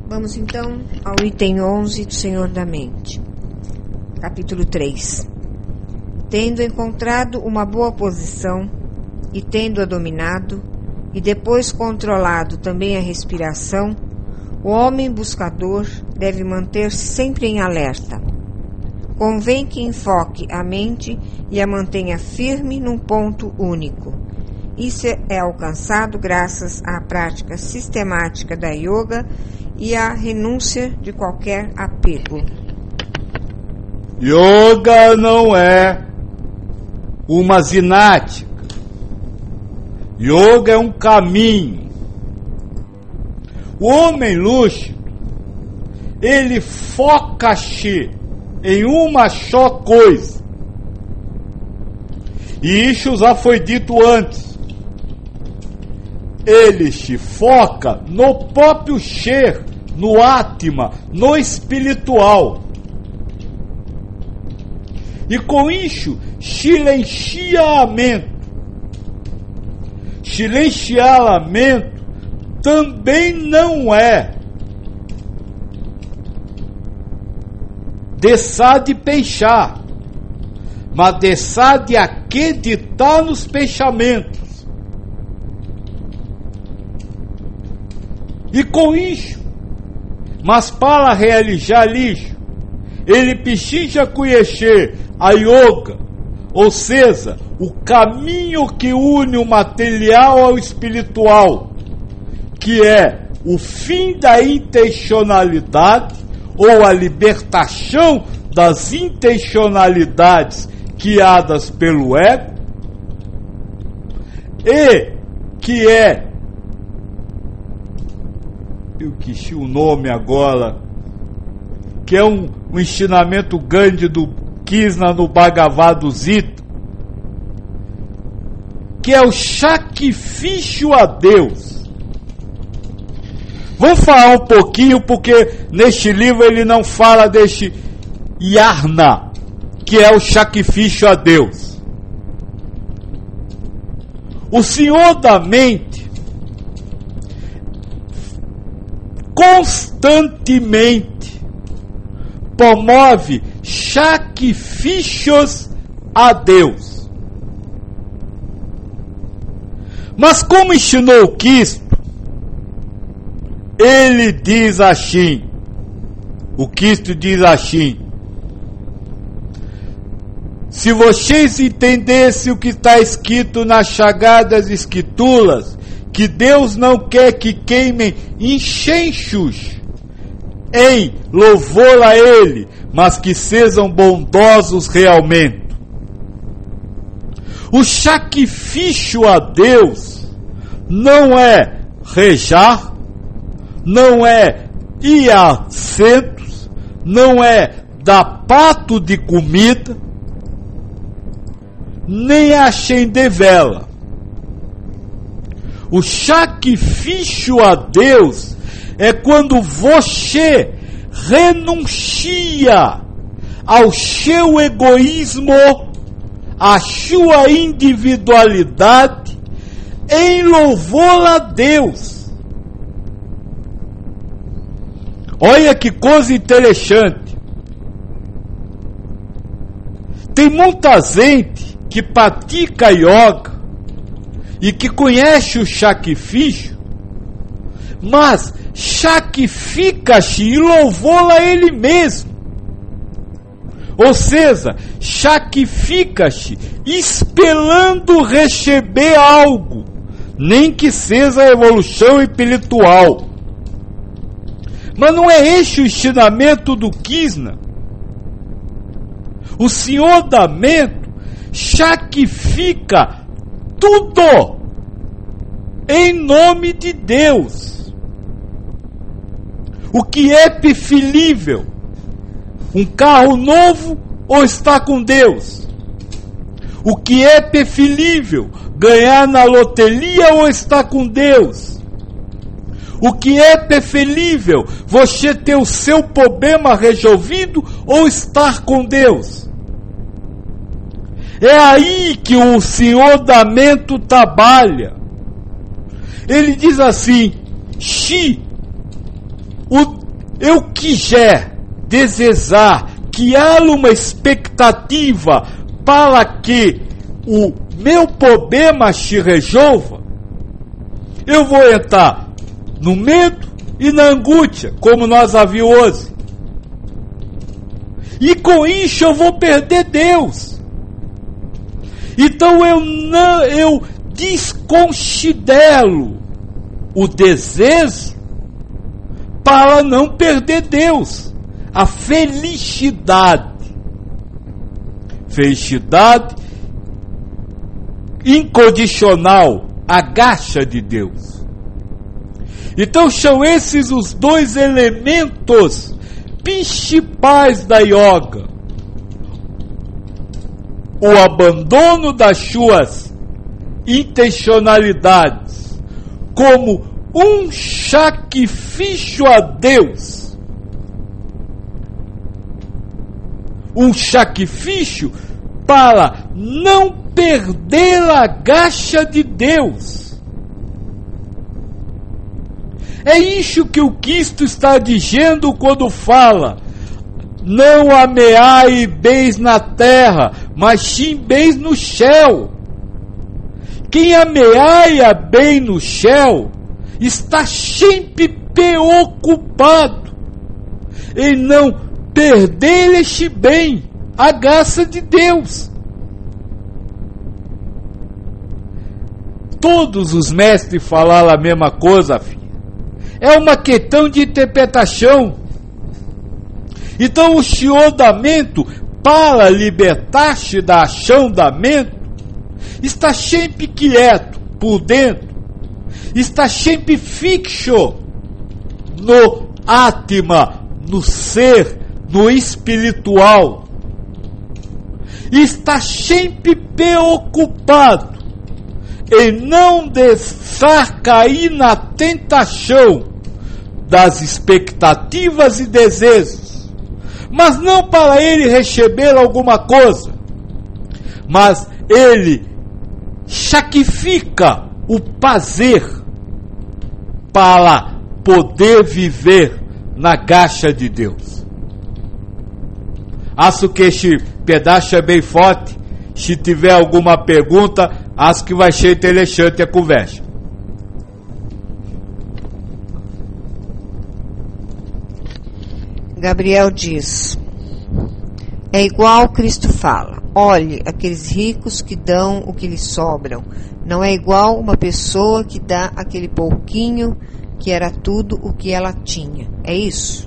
Vamos então ao item 11 do Senhor da Mente. Capítulo 3. Tendo encontrado uma boa posição e tendo-a dominado, e depois controlado também a respiração, o homem buscador deve manter-se sempre em alerta. Convém que enfoque a mente e a mantenha firme num ponto único. Isso é alcançado graças à prática sistemática da yoga e à renúncia de qualquer apego. Yoga não é uma ginástica. Yoga é um caminho. O homem lúcido, ele foca-se em uma só coisa. E isso já foi dito antes. Ele se foca no próprio ser, no Atma, no espiritual. E com isso, silencia a mente. Silenciar a mente também não é deixar de pensar, mas deixar de acreditar nos pensamentos. E com isso, mas para realizar isso, ele precisa conhecer a yoga, ou seja, o caminho que une o material ao espiritual, que é o fim da intencionalidade, ou a libertação das intencionalidades criadas pelo ego, e que é, eu esqueci o nome agora, que é um ensinamento grande do Krishna no Bhagavad Gita, que é o sacrifício a Deus. Vamos falar um pouquinho, porque neste livro ele não fala deste yarna, que é o sacrifício a Deus. O Senhor da Mente constantemente promove sacrifícios a Deus. Mas como ensinou o Cristo, ele diz assim, o Cristo diz assim: se vocês entendessem o que está escrito nas Sagradas Escrituras, que Deus não quer que queimem incensos em louvor a Ele, mas que sejam bondosos realmente. O sacrifício a Deus não é rezar, não é ir a centros, não é dar prato de comida, nem acender vela. O sacrifício a Deus é quando você renuncia ao seu egoísmo, à sua individualidade, em louvor a Deus. Olha que coisa interessante. Tem muita gente que pratica yoga e que conhece o sacrifício, mas sacrifica-se em louvor a ele mesmo. Ou seja, sacrifica-se esperando receber algo, nem que seja a evolução espiritual. Mas não é esse o ensinamento do Krishna. O Senhor da Mente sacrifica tudo em nome de Deus. O que é preferível? Um carro novo ou estar com Deus? O que é preferível? Ganhar na loteria ou estar com Deus? O que é preferível? Você ter o seu problema resolvido ou estar com Deus? É aí que o Senhor da Mente trabalha. Ele diz assim: se o eu quiser desejar, que há uma expectativa para que o meu problema se resolva, eu vou entrar no medo e na angústia, como nós a vimos hoje. E com isso eu vou perder Deus. Então eu desconsidero o desejo para não perder Deus. A felicidade. Felicidade incondicional, a graça de Deus. Então são esses os dois elementos principais da yoga: o abandono das suas intencionalidades como um sacrifício a Deus, um sacrifício para não perder a graça de Deus. É isso que o Cristo está dizendo quando fala: não ameai bens na terra, mas sim bens no céu. Quem ameaia bem no céu está sempre preocupado em não perder este bem, a graça de Deus. Todos os mestres falaram a mesma coisa, filho. É uma questão de interpretação. Então o senhor da mente, para libertar-se da ação da mente, está sempre quieto por dentro, está sempre fixo no Atma, no ser, no espiritual, está sempre preocupado em não deixar cair na tentação das expectativas e desejos, mas não para ele receber alguma coisa, mas ele sacrifica o prazer para poder viver na graça de Deus. Acho que este pedaço é bem forte. Se tiver alguma pergunta, acho que vai ser interessante a conversa. Gabriel diz: é igual Cristo fala: olhe aqueles ricos que dão o que lhes sobram. Não é igual uma pessoa que dá aquele pouquinho que era tudo o que ela tinha. É isso?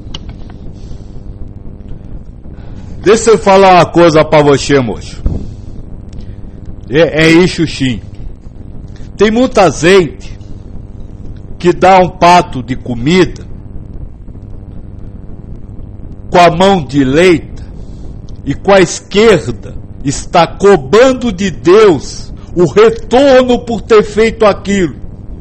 Deixa eu falar uma coisa para você, moço. É isso sim. Tem muita gente que dá um prato de comida com a mão direita e com a esquerda está cobrando de Deus o retorno por ter feito aquilo.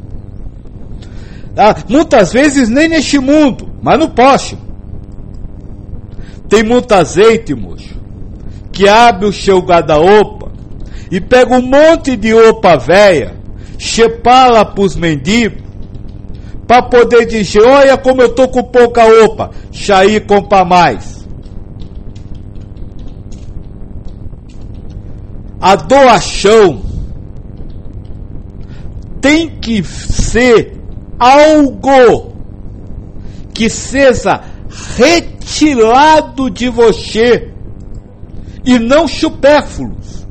Muitas vezes nem neste mundo, mas no próximo. Tem muita gente, moço, que abre o seu guarda-roupa e pega um monte de roupa velha, separa para os mendigos, para poder dizer: olha como eu estou com pouca roupa, sair e comprar mais. A doação tem que ser algo que seja retirado de você e não supérfluos.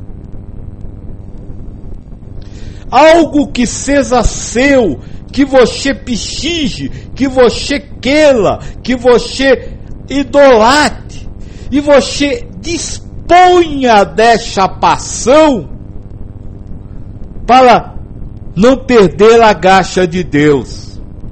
Algo que seja seu, que você precise, que você queira, que você idolatre, e você disponha dessa paixão para não perder a graça de Deus.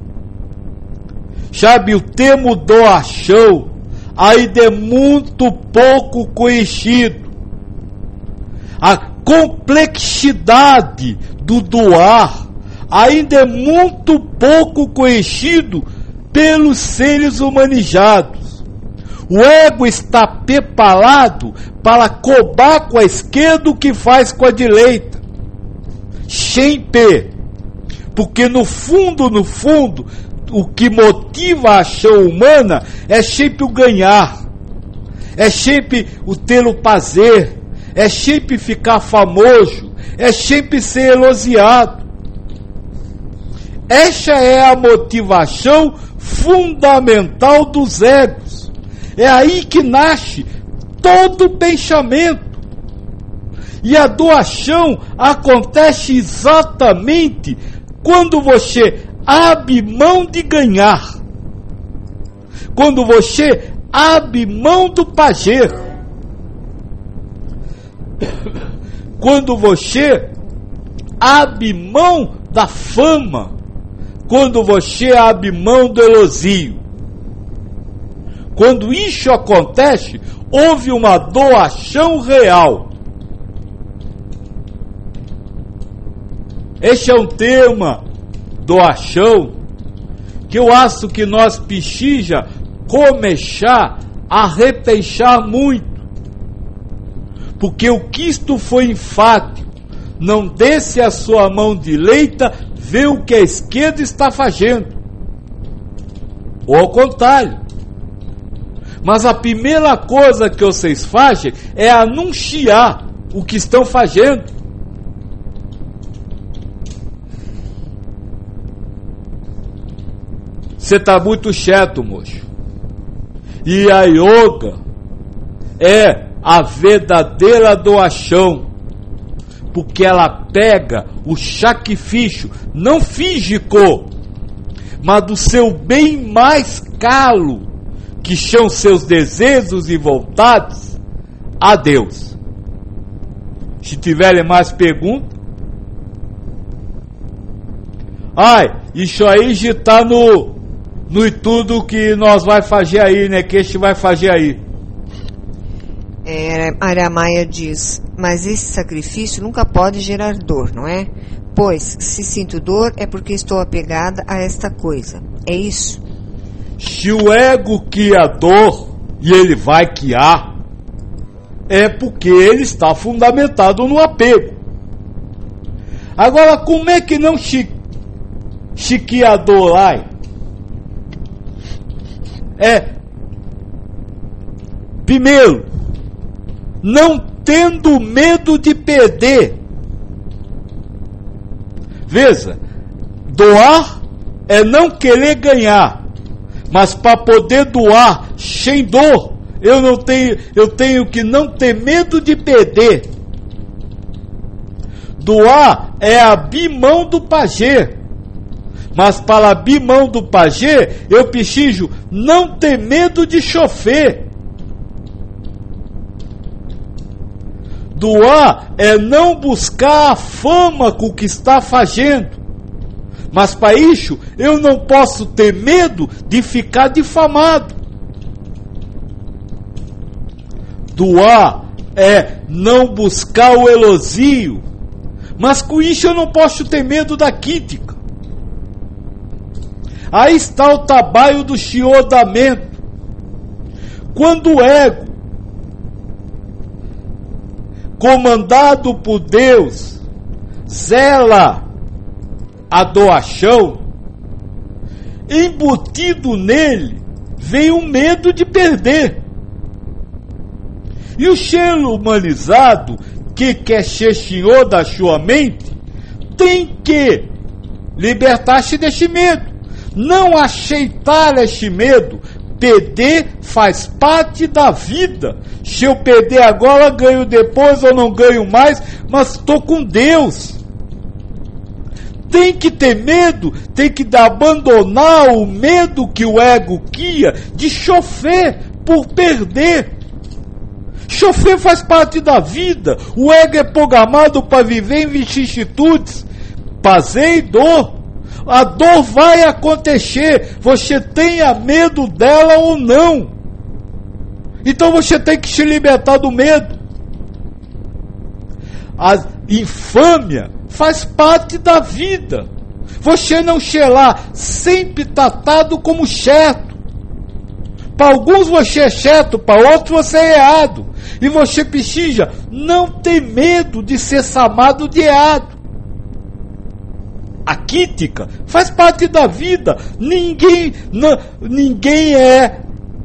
Sabe, o termo doação ainda é muito pouco conhecido. A complexidade do doar ainda é muito pouco conhecido pelos seres humanizados. O ego está preparado para cobrar com a esquerda o que faz com a direita. Sempre. Porque no fundo, o que motiva a ação humana é sempre o ganhar, é sempre o ter o prazer, é sempre ficar famoso, é sempre ser elogiado. Esta é a motivação fundamental dos egos. É aí que nasce todo pensamento. E a doação acontece exatamente quando você abre mão de ganhar, quando você abre mão do prazer, quando você abre mão da fama, quando você abre mão do elogio. Quando isso acontece, houve uma doação real. Este é um tema, doação, que eu acho que nós precisamos começar a repensar muito. Porque o Cristo foi enfático: não desce a sua mão direita, vê o que a esquerda está fazendo. Ou ao contrário. Mas a primeira coisa que vocês fazem é anunciar o que estão fazendo. Você está muito chato, moço. E a yoga é a verdadeira doação, porque ela pega o sacrifício, não físico, mas do seu bem mais caro, que são seus desejos e vontades a Deus. Se tiverem mais perguntas. Isso aí já está no tudo que nós vai fazer aí, né? Que este vai fazer aí. Maria Maia diz: mas esse sacrifício nunca pode gerar dor, não é? Pois, se sinto dor, é porque estou apegada a esta coisa. É isso? Se o ego cria dor, e ele vai criar, é porque ele está fundamentado no apego. Agora, como é que não se cria dor lá? Primeiro, não tendo medo de perder. Veja, doar é não querer ganhar, mas para poder doar sem dor, eu tenho que não ter medo de perder. Doar é abrir mão do prazer, mas para abrir mão do prazer, eu preciso não ter medo de sofrer. Doar é não buscar a fama com o que está fazendo, mas para isso eu não posso ter medo de ficar difamado. Doar é não buscar o elogio, mas com isso eu não posso ter medo da crítica. Aí está o trabalho do chiodamento. Quando o ego, comandado por Deus, zela a doação, embutido nele vem o medo de perder. E o ser humanizado, que quer ser senhor da sua mente, tem que libertar-se desse medo, não aceitar este medo. Perder faz parte da vida. Se eu perder agora, ganho depois ou não ganho mais, mas estou com Deus. Tem que ter medo, tem que abandonar o medo que o ego cria de sofrer por perder. Sofrer faz parte da vida. O ego é programado para viver em vicissitudes, prazer e dor. A dor vai acontecer, você tenha medo dela ou não. Então você tem que se libertar do medo. A infâmia faz parte da vida. Você não ser lá sempre tratado como certo. Para alguns você é certo, para outros você é errado. E você precisa não ter medo de ser chamado de errado. A raquítica, faz parte da vida. Ninguém é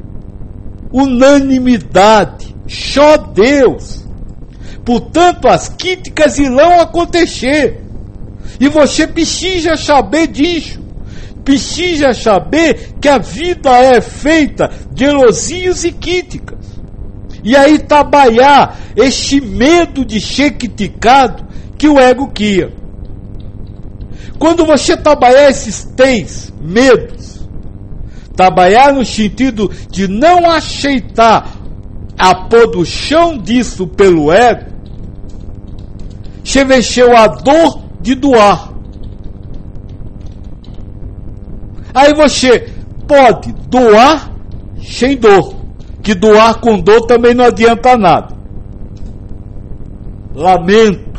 unanimidade, só Deus. Portanto, as críticas irão acontecer. E você precisa saber disso. Precisa saber que a vida é feita de elogios e críticas. E aí trabalhar este medo de ser criticado que o ego cria. Quando você trabalhar esses 3 medos, trabalhar no sentido de não aceitar a produção disso pelo ego, você venceu a dor de doar. Aí você pode doar sem dor, que doar com dor também não adianta nada. Lamento.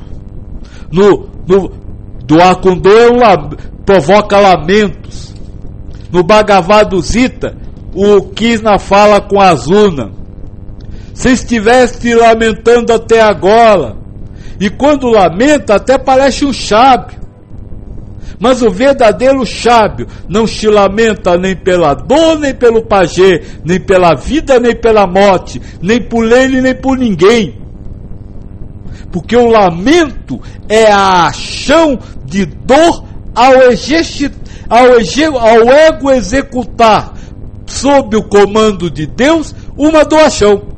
Doar com dor provoca lamentos. No Bhagavad Gita, o Krishna fala com Arjuna: se estivesse lamentando até agora, e quando lamenta até parece um sábio, mas o verdadeiro sábio não se lamenta nem pela dor, nem pelo prazer, nem pela vida, nem pela morte, nem por ele, nem por ninguém. Porque o lamento é a ação de dor ao ego executar, sob o comando de Deus, uma doação.